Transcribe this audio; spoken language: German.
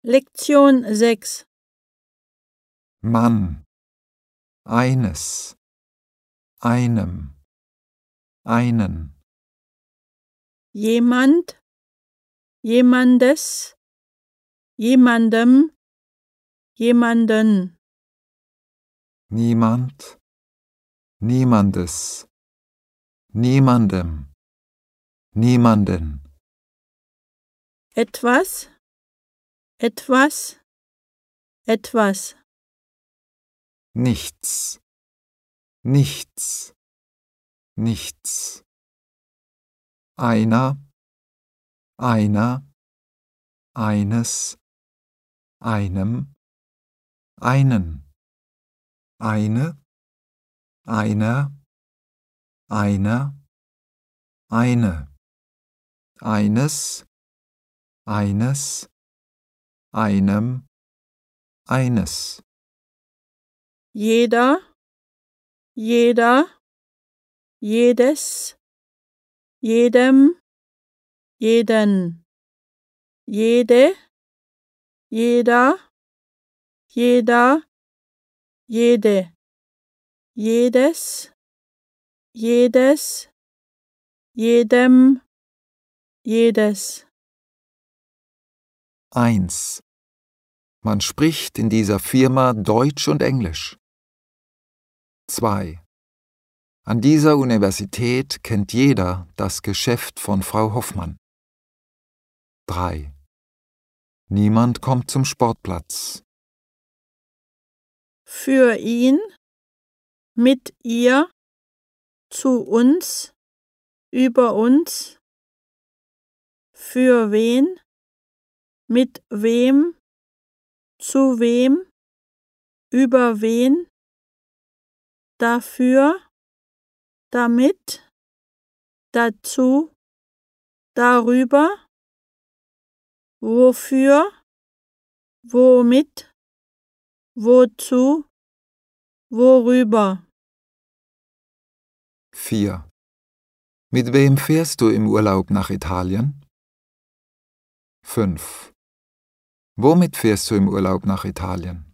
Lektion 6. Mann, eines, einem, einen. Jemand, jemandes, jemandem, jemanden. Niemand, niemandes, niemandem, niemanden. Etwas, etwas, etwas. Nichts, nichts, nichts. Einer, eines, einem, einen. Eine, einer, eine. Eines, einem, eines. Jeder, jedes, jedem, jeden. Jede, jeder, jede. Jedes, jedem, jedes. 1. Man spricht in dieser Firma Deutsch und Englisch. 2. An dieser Universität kennt jeder das Geschäft von Frau Hoffmann. 3. Niemand kommt zum Sportplatz. Für ihn, mit ihr, zu uns, über uns. Für wen, mit wem, zu wem, über wen. Dafür, damit, dazu, darüber. Wofür, womit, wozu, worüber. 4. Mit wem fährst du im Urlaub nach Italien? 5. Womit fährst du im Urlaub nach Italien?